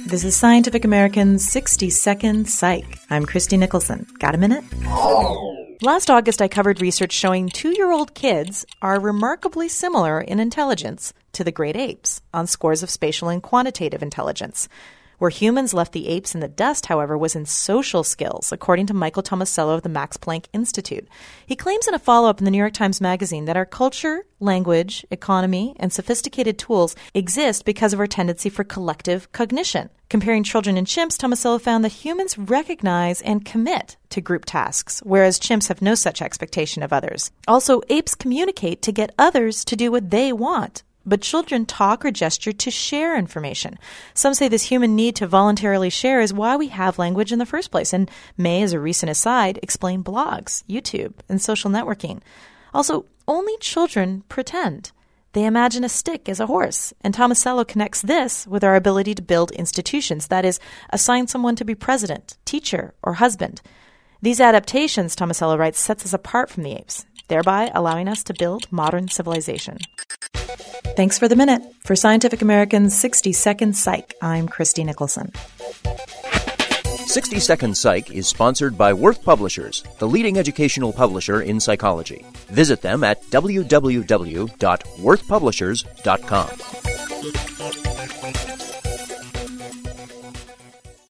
This is Scientific American's 60-Second Psych. I'm Christy Nicholson. Got a minute? Last August, I covered research showing 2-year-old kids are remarkably similar in intelligence to the great apes on scores of spatial and quantitative intelligence. Where humans left the apes in the dust, however, was in social skills, according to Michael Tomasello of the Max Planck Institute. He claims in a follow-up in the New York Times Magazine that our culture, language, economy, and sophisticated tools exist because of our tendency for collective cognition. Comparing children and chimps, Tomasello found that humans recognize and commit to group tasks, whereas chimps have no such expectation of others. Also, apes communicate to get others to do what they want. But children talk or gesture to share information. Some say this human need to voluntarily share is why we have language in the first place, and may, as a recent aside, explain blogs, YouTube, and social networking. Also, only children pretend. They imagine a stick as a horse, and Tomasello connects this with our ability to build institutions, that is, assign someone to be president, teacher, or husband. These adaptations, Tomasello writes, sets us apart from the apes, thereby allowing us to build modern civilization. Thanks for the minute. For Scientific American's 60-Second Psych, I'm Christy Nicholson. 60-Second Psych is sponsored by Worth Publishers, the leading educational publisher in psychology. Visit them at www.worthpublishers.com.